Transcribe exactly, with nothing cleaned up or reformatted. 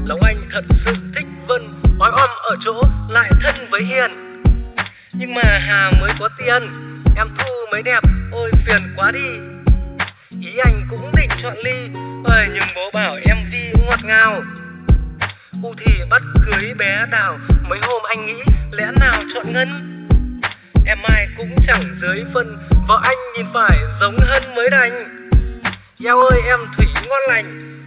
Lòng anh thật sự thích Vân, ói om ở chỗ lại thân với Hiền. Nhưng mà Hà mới có tiền, em Thu mới đẹp, ôi phiền quá đi. Ý anh cũng định chọn Ly, ơi nhưng bố bảo em Vi ngọt ngào. U thì bắt cưới bé Đào, mấy hôm anh nghĩ lẽ nào chọn Ngân. Em Mai cũng chẳng dưới phân, vợ anh nhìn phải giống Hân mới đành. Eo ơi em Thủy ngon lành,